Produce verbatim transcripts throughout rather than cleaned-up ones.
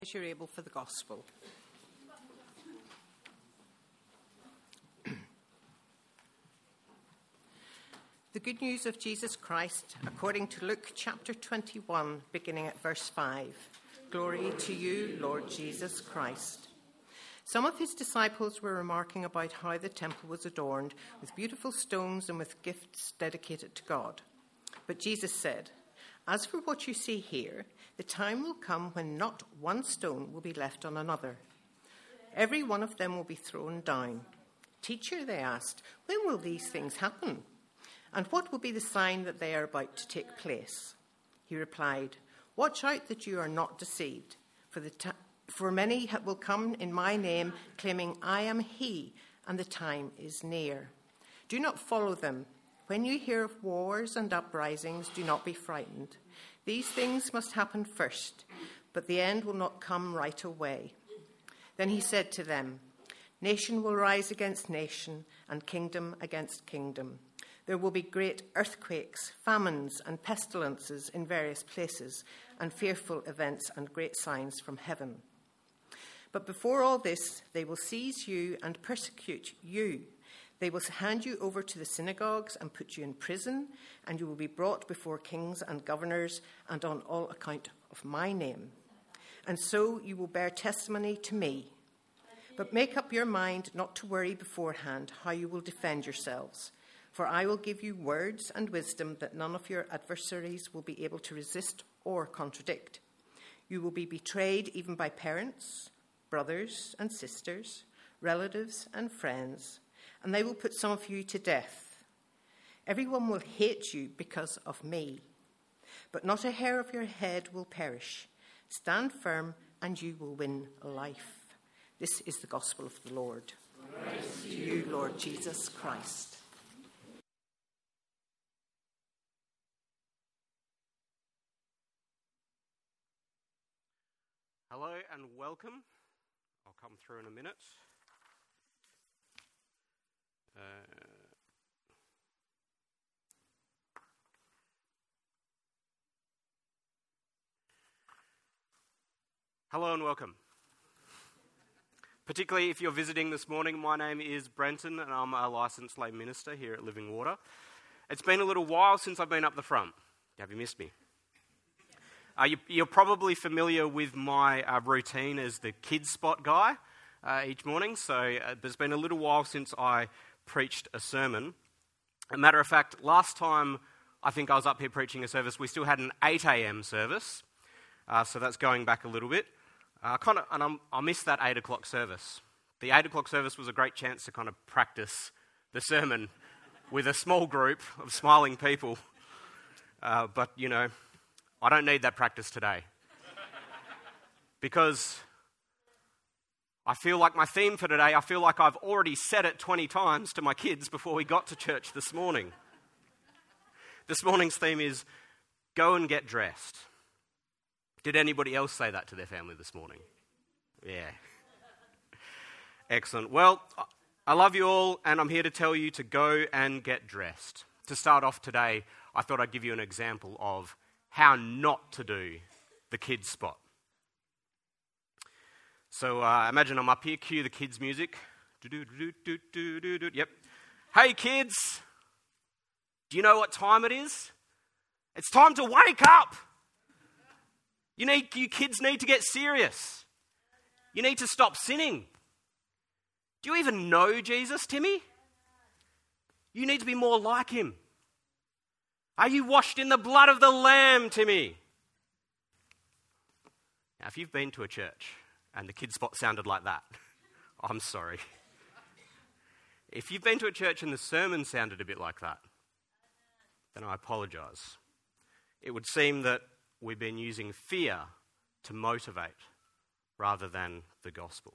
As you're able for the gospel. The good news of Jesus Christ, according to Luke chapter twenty-one, beginning at verse five. Glory to you, Lord Jesus Christ. Some of his disciples were remarking about how the temple was adorned with beautiful stones and with gifts dedicated to God. But Jesus said, "As for what you see here, the time will come when not one stone will be left on another. Every one of them will be thrown down." "Teacher," they asked, "when will these things happen? And what will be the sign that they are about to take place?" He replied, "Watch out that you are not deceived, for, the ta- for many will come in my name, claiming I am he, and the time is near. Do not follow them. When you hear of wars and uprisings, do not be frightened. These things must happen first, but the end will not come right away." Then he said to them, "Nation will rise against nation, and kingdom against kingdom. There will be great earthquakes, famines, and pestilences in various places, and fearful events and great signs from heaven. But before all this, they will seize you and persecute you. They will hand you over to the synagogues and put you in prison, and you will be brought before kings and governors, and on all account of my name. And so you will bear testimony to me. But make up your mind not to worry beforehand how you will defend yourselves, for I will give you words and wisdom that none of your adversaries will be able to resist or contradict. You will be betrayed even by parents, brothers and sisters, relatives and friends, and they will put some of you to death. Everyone will hate you because of me, but not a hair of your head will perish. Stand firm, and you will win life." This is the gospel of the Lord. Praise to you, Lord Jesus Christ. Hello and welcome. I'll come through in a minute. Uh, hello and welcome. Particularly if you're visiting this morning, my name is Brenton and I'm a licensed lay minister here at Living Water. It's been a little while since I've been up the front. Have you missed me? Uh, you, you're probably familiar with my uh, routine as the kids spot guy uh, each morning, so uh, there's been a little while since I preached a sermon. As a matter of fact, last time I think I was up here preaching a service, we still had an eight a.m. service, uh, so that's going back a little bit. Uh, kind of, and I'm, I missed that eight o'clock service. The eight o'clock service was a great chance to kind of practice the sermon with a small group of smiling people, uh, but, you know, I don't need that practice today. Because I feel like my theme for today, I feel like I've already said it twenty times to my kids before we got to church this morning. This morning's theme is go and get dressed. Did anybody else say that to their family this morning? Yeah. Excellent. Well, I love you all, and I'm here to tell you to go and get dressed. To start off today, I thought I'd give you an example of how not to do the kids spot. So uh, imagine I'm up here, cue the kids' music. Yep. Hey kids, do you know what time it is? It's time to wake up. You need, you kids need to get serious. You need to stop sinning. Do you even know Jesus, Timmy? You need to be more like him. Are you washed in the blood of the Lamb, Timmy? Now, if you've been to a church and the kids spot sounded like that, I'm sorry. If you've been to a church and the sermon sounded a bit like that, then I apologise. It would seem that we've been using fear to motivate rather than the gospel.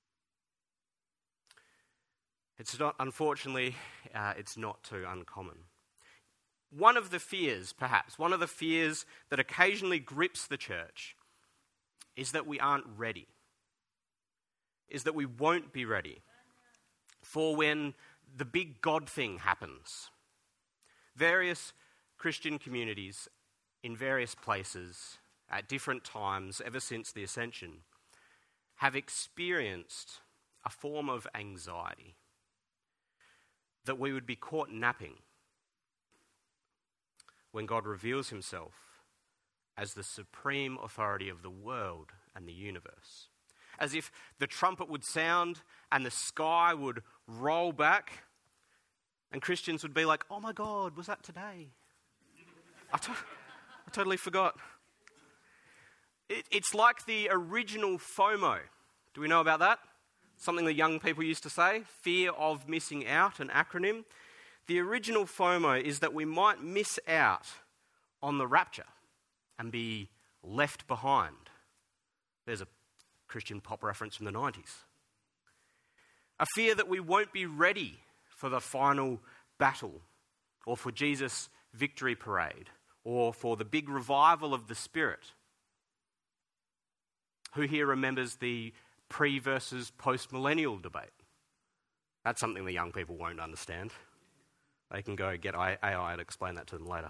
It's not, unfortunately, uh, it's not too uncommon. One of the fears, perhaps, one of the fears that occasionally grips the church is that we aren't ready, is that we won't be ready for when the big God thing happens. Various Christian communities in various places at different times ever since the ascension have experienced a form of anxiety that we would be caught napping when God reveals himself as the supreme authority of the world and the universe. As if the trumpet would sound and the sky would roll back and Christians would be like, oh my God, was that today? I, to- I totally forgot. It, it's like the original FOMO. Do we know about that? Something the young people used to say, fear of missing out, an acronym. The original FOMO is that we might miss out on the rapture and be left behind. There's a Christian pop reference from the nineties. A fear that we won't be ready for the final battle, or for Jesus' victory parade, or for the big revival of the Spirit. Who here remembers the pre versus post-millennial debate? That's something the young people won't understand. They can go get A I to explain that to them later.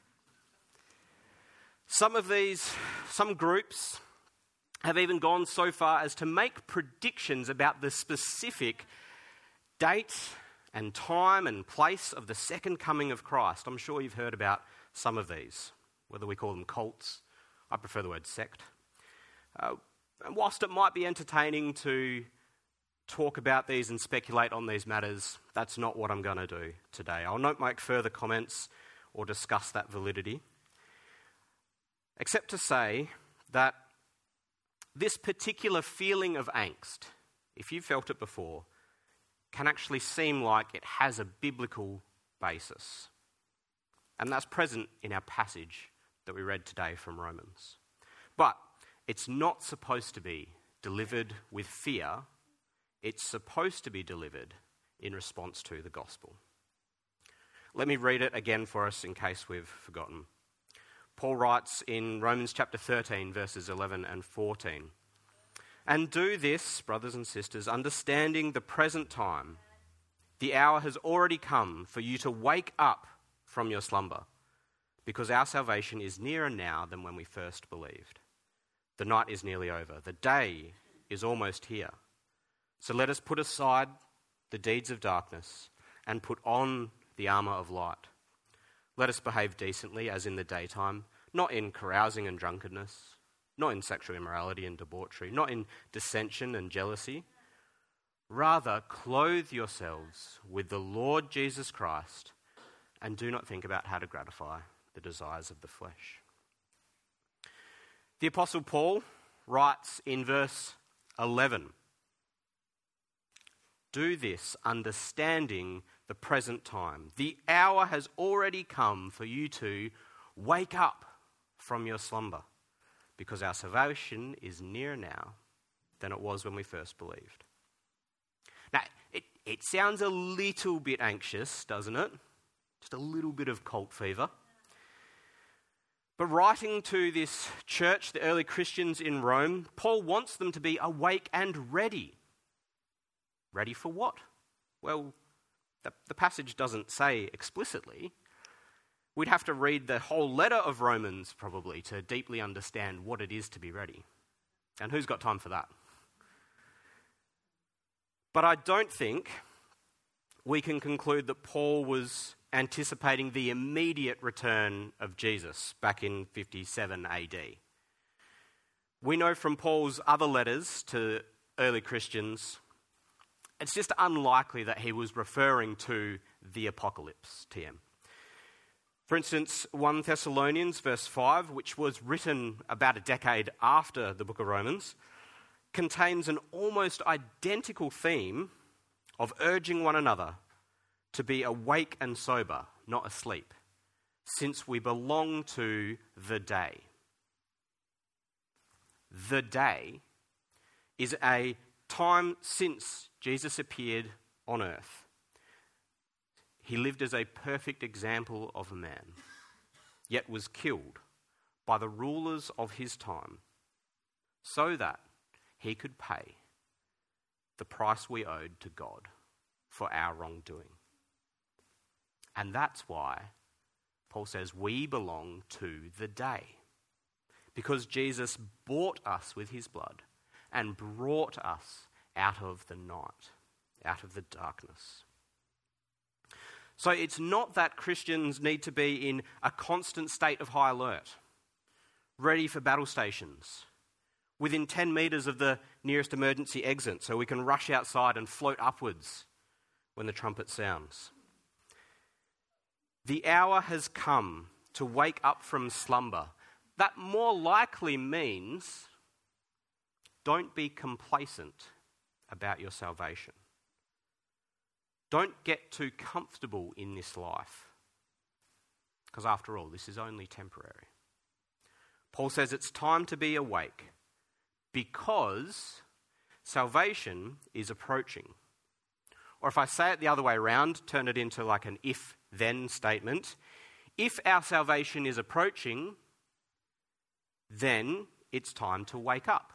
Some of these, some groups have even gone so far as to make predictions about the specific date and time and place of the second coming of Christ. I'm sure you've heard about some of these, whether we call them cults. I prefer the word sect. Uh, and whilst it might be entertaining to talk about these and speculate on these matters, that's not what I'm going to do today. I'll not make further comments or discuss that validity, except to say that this particular feeling of angst, if you've felt it before, can actually seem like it has a biblical basis. And that's present in our passage that we read today from Romans. But it's not supposed to be delivered with fear. It's supposed to be delivered in response to the gospel. Let me read it again for us in case we've forgotten. Paul writes in Romans chapter thirteen, verses eleven and fourteen, "And do this, brothers and sisters, understanding the present time. The hour has already come for you to wake up from your slumber, because our salvation is nearer now than when we first believed. The night is nearly over. The day is almost here. So let us put aside the deeds of darkness and put on the armour of light. Let us behave decently as in the daytime, not in carousing and drunkenness, not in sexual immorality and debauchery, not in dissension and jealousy. Rather, clothe yourselves with the Lord Jesus Christ and do not think about how to gratify the desires of the flesh." The Apostle Paul writes in verse eleven, "Do this, understanding the present time. The hour has already come for you to wake up from your slumber, because our salvation is nearer now than it was when we first believed." Now, it, it sounds a little bit anxious, doesn't it? Just a little bit of cult fever. But writing to this church, the early Christians in Rome, Paul wants them to be awake and ready. Ready for what? Well, the, the passage doesn't say explicitly. We'd have to read the whole letter of Romans probably to deeply understand what it is to be ready. And who's got time for that? But I don't think we can conclude that Paul was anticipating the immediate return of Jesus back in fifty-seven A D. We know from Paul's other letters to early Christians, it's just unlikely that he was referring to the apocalypse, T M. For instance, First Thessalonians verse five, which was written about a decade after the book of Romans, contains an almost identical theme of urging one another to be awake and sober, not asleep, since we belong to the day. The day is a time since Jesus appeared on earth. He lived as a perfect example of a man, yet was killed by the rulers of his time so that he could pay the price we owed to God for our wrongdoing. And that's why Paul says we belong to the day, because Jesus bought us with his blood and brought us out of the night, out of the darkness. So it's not that Christians need to be in a constant state of high alert, ready for battle stations, within ten metres of the nearest emergency exit so we can rush outside and float upwards when the trumpet sounds. The hour has come to wake up from slumber. That more likely means don't be complacent about your salvation. Don't get too comfortable in this life, because after all, this is only temporary. Paul says it's time to be awake because salvation is approaching. Or if I say it the other way around, turn it into like an if-then statement. If our salvation is approaching, then it's time to wake up.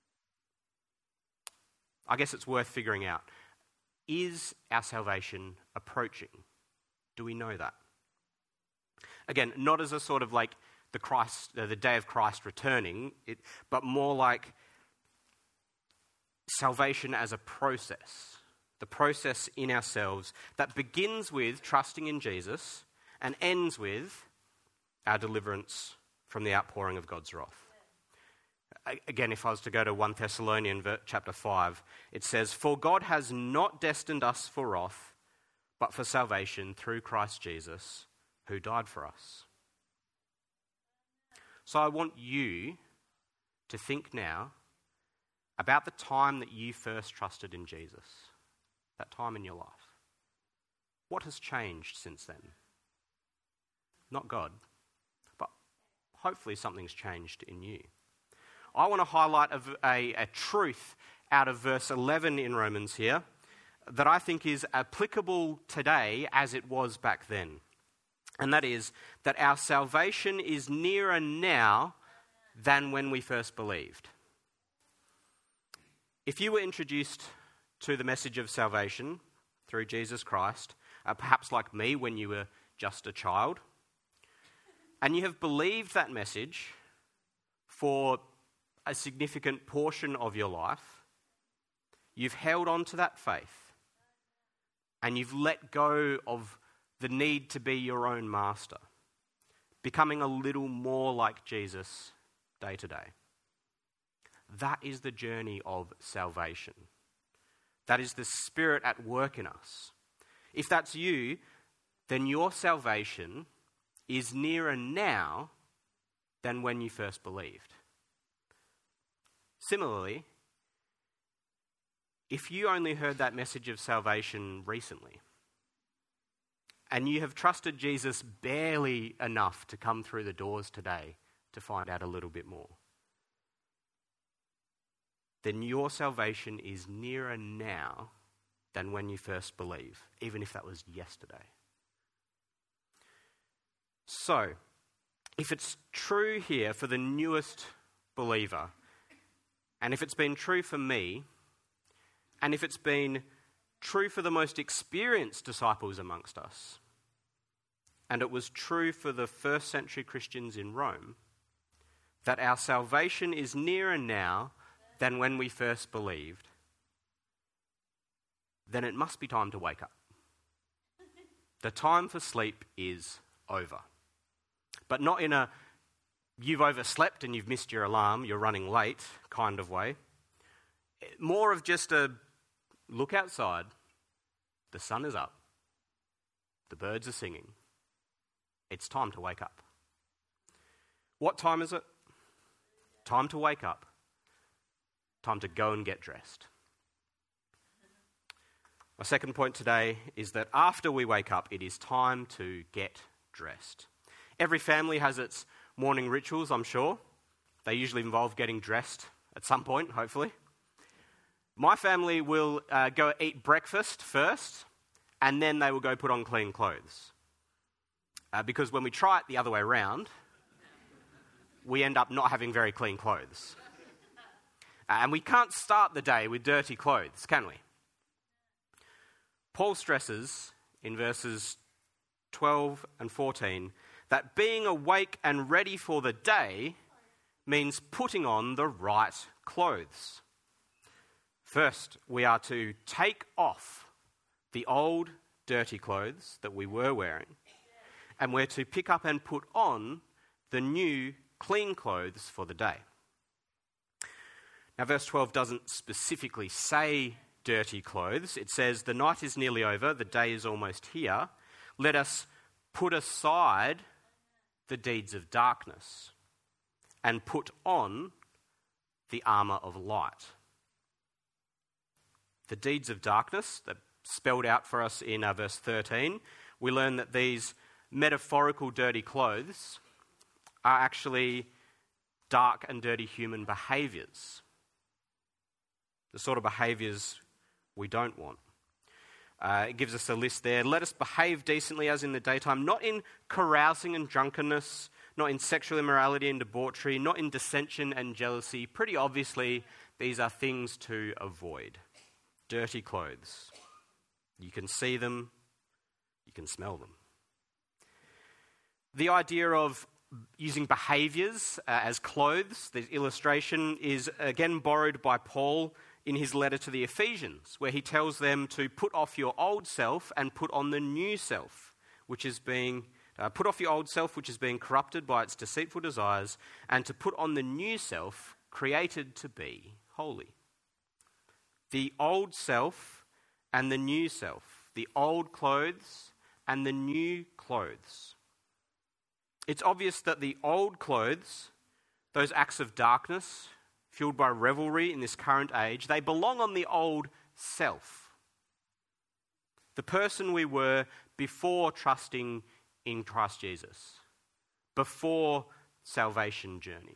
I guess it's worth figuring out. Is our salvation approaching? Do we know that? Again, not as a sort of like the Christ, uh, the day of Christ returning, it, but more like salvation as a process. The process in ourselves that begins with trusting in Jesus and ends with our deliverance from the outpouring of God's wrath. Again, if I was to go to First Thessalonians chapter five, it says, "For God has not destined us for wrath, but for salvation through Christ Jesus, who died for us." So I want you to think now about the time that you first trusted in Jesus, that time in your life. What has changed since then? Not God, but hopefully something's changed in you. I want to highlight a, a, a truth out of verse eleven in Romans here that I think is applicable today as it was back then. And that is that our salvation is nearer now than when we first believed. If you were introduced to the message of salvation through Jesus Christ, uh, perhaps like me when you were just a child, and you have believed that message for a significant portion of your life, you've held on to that faith and you've let go of the need to be your own master, becoming a little more like Jesus day to day. That is the journey of salvation. That is the Spirit at work in us. If that's you, then your salvation is nearer now than when you first believed. Similarly, if you only heard that message of salvation recently, and you have trusted Jesus barely enough to come through the doors today to find out a little bit more, then your salvation is nearer now than when you first believed, even if that was yesterday. So, if it's true here for the newest believer, and if it's been true for me, and if it's been true for the most experienced disciples amongst us, and it was true for the first century Christians in Rome, that our salvation is nearer now than when we first believed, then it must be time to wake up. The time for sleep is over. But not in a you've overslept and you've missed your alarm, you're running late kind of way. More of just a look outside, the sun is up, the birds are singing. It's time to wake up. What time is it? Time to wake up. Time to go and get dressed. My second point today is that after we wake up, it is time to get dressed. Every family has its morning rituals, I'm sure. They usually involve getting dressed at some point, hopefully. My family will uh, go eat breakfast first, and then they will go put on clean clothes. Uh, because when we try it the other way around, we end up not having very clean clothes. Uh, and we can't start the day with dirty clothes, can we? Paul stresses in verses twelve and fourteen that being awake and ready for the day means putting on the right clothes. First, we are to take off the old dirty clothes that we were wearing, and we're to pick up and put on the new clean clothes for the day. Now, verse twelve doesn't specifically say dirty clothes. It says, the night is nearly over, the day is almost here. Let us put aside the deeds of darkness and put on the armour of light. The deeds of darkness, that spelled out for us in uh, verse thirteen, we learn that these metaphorical dirty clothes are actually dark and dirty human behaviours. The sort of behaviours we don't want. Uh, it gives us a list there. Let us behave decently as in the daytime, not in carousing and drunkenness, not in sexual immorality and debauchery, not in dissension and jealousy. Pretty obviously, these are things to avoid. Dirty clothes. You can see them, you can smell them. The idea of using behaviours uh, as clothes, the illustration is again borrowed by Paul in his letter to the Ephesians, where he tells them to put off your old self and put on the new self, which is being, uh, put off your old self, which is being corrupted by its deceitful desires, and to put on the new self, created to be holy. The old self and the new self, the old clothes and the new clothes. It's obvious that the old clothes, those acts of darkness, fueled by revelry in this current age, they belong on the old self. The person we were before trusting in Christ Jesus, before salvation journey.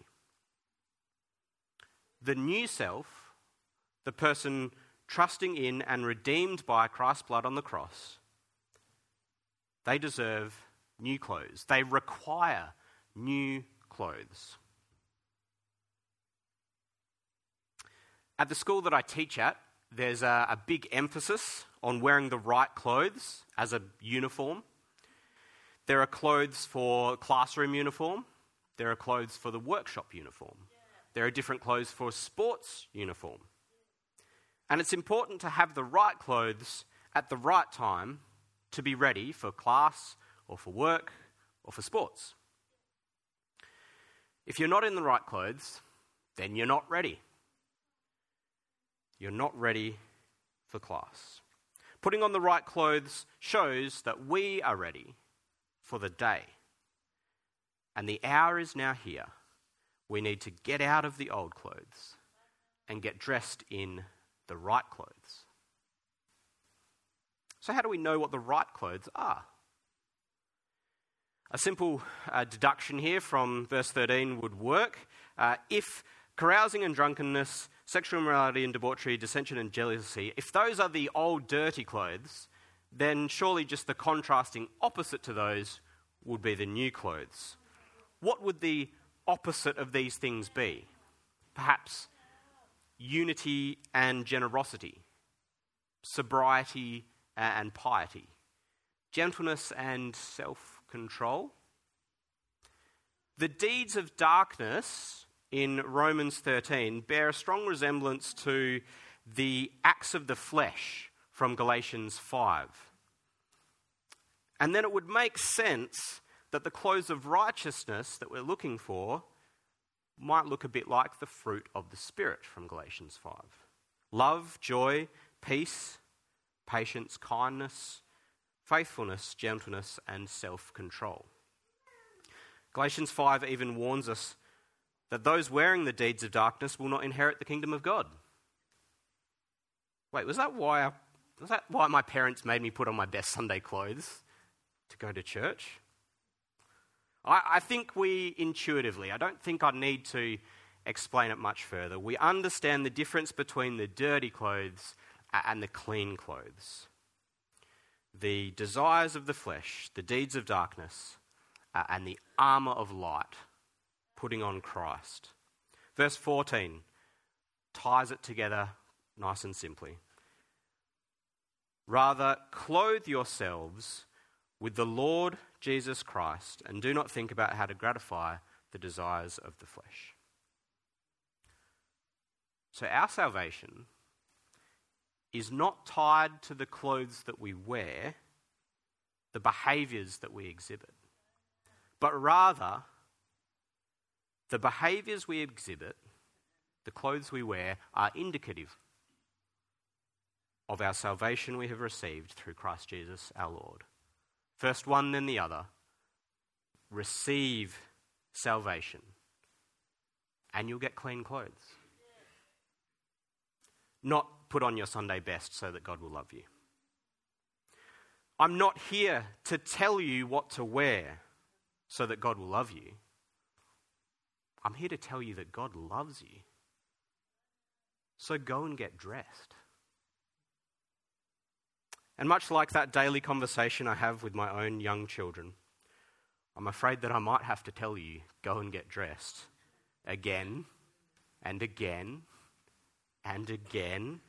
The new self, the person trusting in and redeemed by Christ's blood on the cross, they deserve new clothes. They require new clothes. At the school that I teach at, there's a, a big emphasis on wearing the right clothes as a uniform. There are clothes for classroom uniform. There are clothes for the workshop uniform. There are different clothes for sports uniform. And it's important to have the right clothes at the right time to be ready for class or for work or for sports. If you're not in the right clothes, then you're not ready. You're not ready for class. Putting on the right clothes shows that we are ready for the day. And the hour is now here. We need to get out of the old clothes and get dressed in the right clothes. So how do we know what the right clothes are? A simple uh, deduction here from verse thirteen would work. Uh, if carousing and drunkenness, sexual immorality and debauchery, dissension and jealousy, if those are the old dirty clothes, then surely just the contrasting opposite to those would be the new clothes. What would the opposite of these things be? Perhaps unity and generosity, sobriety and piety, gentleness and self-control. The deeds of darkness in Romans thirteen bear a strong resemblance to the acts of the flesh from Galatians five. And then it would make sense that the clothes of righteousness that we're looking for might look a bit like the fruit of the Spirit from Galatians five. Love, joy, peace, patience, kindness, faithfulness, gentleness, and self-control. Galatians five even warns us that those wearing the deeds of darkness will not inherit the kingdom of God. Wait, was that why I, was that why my parents made me put on my best Sunday clothes to go to church? I, I think we intuitively, I don't think I need to explain it much further. We understand the difference between the dirty clothes and the clean clothes. The desires of the flesh, the deeds of darkness, uh, and the armour of light, putting on Christ. Verse fourteen ties it together nice and simply. Rather, clothe yourselves with the Lord Jesus Christ, and do not think about how to gratify the desires of the flesh. So our salvation is not tied to the clothes that we wear, the behaviours that we exhibit, but rather the behaviours we exhibit, the clothes we wear, are indicative of our salvation we have received through Christ Jesus our Lord. First one, then the other. Receive salvation, and you'll get clean clothes. Not put on your Sunday best so that God will love you. I'm not here to tell you what to wear so that God will love you. I'm here to tell you that God loves you. So go and get dressed. And much like that daily conversation I have with my own young children, I'm afraid that I might have to tell you, go and get dressed again and again and again.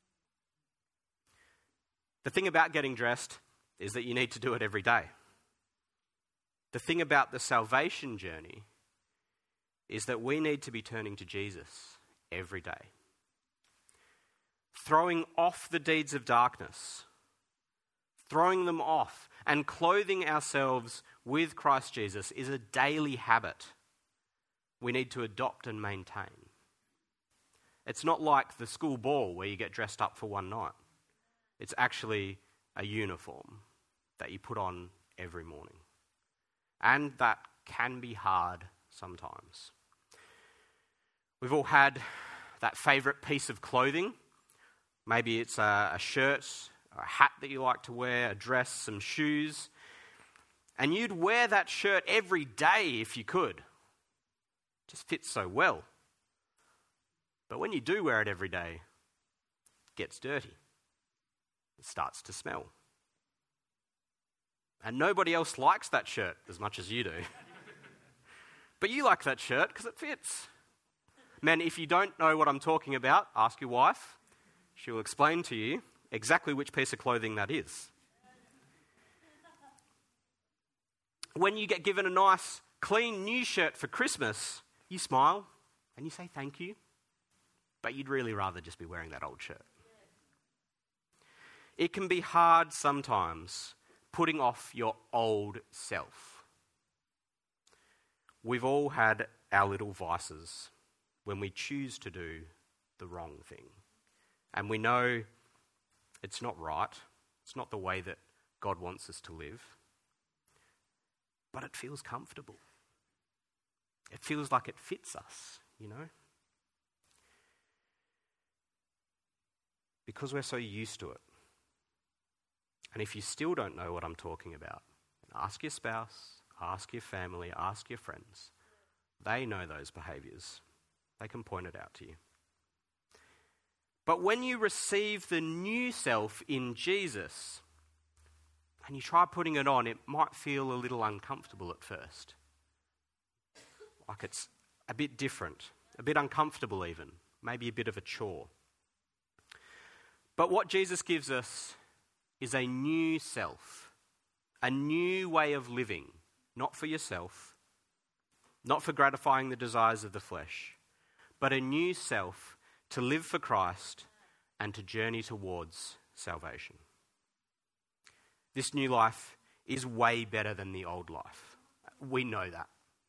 The thing about getting dressed is that you need to do it every day. The thing about the salvation journey is that we need to be turning to Jesus every day. Throwing off the deeds of darkness, throwing them off and clothing ourselves with Christ Jesus is a daily habit we need to adopt and maintain. It's not like the school ball where you get dressed up for one night. It's actually a uniform that you put on every morning. And that can be hard sometimes. We've all had that favourite piece of clothing. Maybe it's a, a shirt, a hat that you like to wear, a dress, some shoes. And you'd wear that shirt every day if you could. It just fits so well. But when you do wear it every day, it gets dirty. It starts to smell. And nobody else likes that shirt as much as you do. But you like that shirt because it fits. Men, if you don't know what I'm talking about, ask your wife. She will explain to you exactly which piece of clothing that is. When you get given a nice, clean, new shirt for Christmas, you smile and you say thank you, but you'd really rather just be wearing that old shirt. It can be hard sometimes putting off your old self. We've all had our little vices when we choose to do the wrong thing. And we know it's not right. It's not the way that God wants us to live. But it feels comfortable. It feels like it fits us, you know? Because we're so used to it. And if you still don't know what I'm talking about, ask your spouse, ask your family, ask your friends. They know those behaviours. They can point it out to you. But when you receive the new self in Jesus and you try putting it on, it might feel a little uncomfortable at first. Like it's a bit different, a bit uncomfortable even, maybe a bit of a chore. But what Jesus gives us is a new self, a new way of living, not for yourself, not for gratifying the desires of the flesh, but a new self to live for Christ and to journey towards salvation. This new life is way better than the old life. We know that.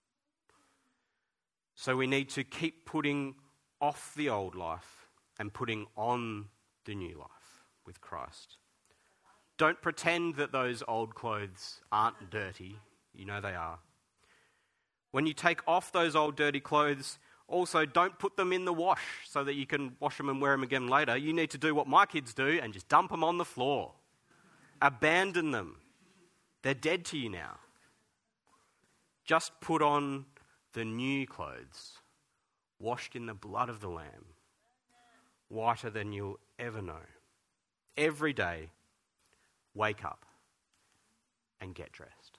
So we need to keep putting off the old life and putting on the new life with Christ. Don't pretend that those old clothes aren't dirty. You know they are. When you take off those old dirty clothes, also don't put them in the wash so that you can wash them and wear them again later. You need to do what my kids do and just dump them on the floor. Abandon them. They're dead to you now. Just put on the new clothes, washed in the blood of the Lamb, whiter than you'll ever know. Every day, wake up and get dressed.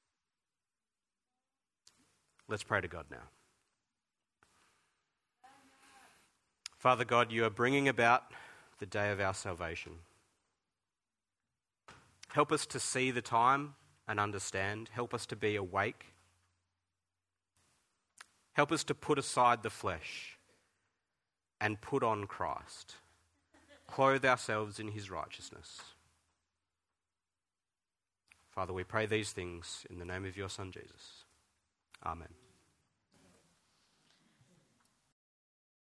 Let's pray to God now. Father God, you are bringing about the day of our salvation. Help us to see the time and understand. Help us to be awake. Help us to put aside the flesh and put on Christ. Clothe ourselves in his righteousness. Father, we pray these things in the name of your Son, Jesus. Amen.